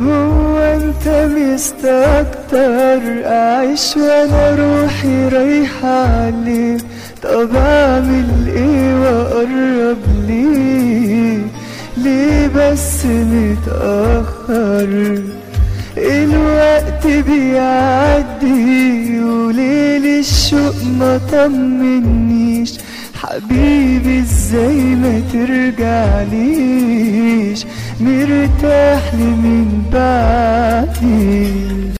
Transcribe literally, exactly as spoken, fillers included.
هو انت مستكتر اعيش وانا روحي رايحة عليك؟ طب اعمل ايه واقرب ليه؟ ليه بس متأخر؟ الوقت بيعدي وليل الشوق ما طمنيش. حبيبي ازاي ما ترجعليش؟ مرتاح لي من بعدي.